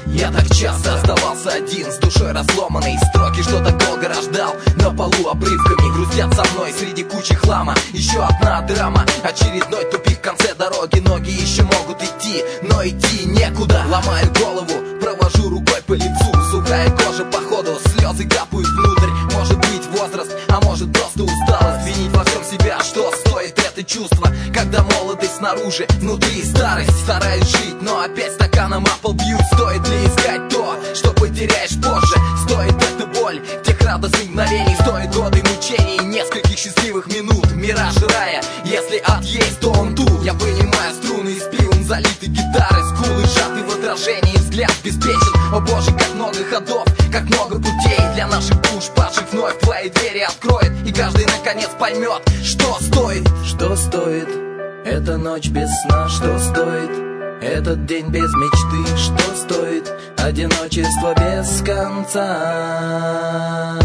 Я так часто оставался один, с душой разломанной. Строки что-то долго рождал, на полу обрывками грустят со мной среди кучи хлама. Еще одна драма, очередной тупик в конце дороги. Ноги еще могут идти, но идти некуда. Ломаю голову, провожу рукой по лицу. Сухая кожа походу, слезы капают внутрь. Может быть возраст, а может просто усталость. Винить во всем себя, что стоит это чувство, когда молодость снаружи, внутри старость. Стараюсь жить, но опять стаканом о пол бьют. Стоит ли искать то, что потеряешь позже? Стоит эта боль тех радостных мгновений? Стоит годы мучений и нескольких счастливых минут? Мираж рая, если ад есть, то он тут. Я вынимаю струны из пивом залитой гитары. Скулы сжаты в отражении, взгляд беспечен. О боже, как много ходов, как много путей для наших душ, падших вновь твои двери откроет. И каждый наконец поймет, что стоит. Что стоит эта ночь без сна? Что стоит этот день без мечты? Что стоит одиночество без конца?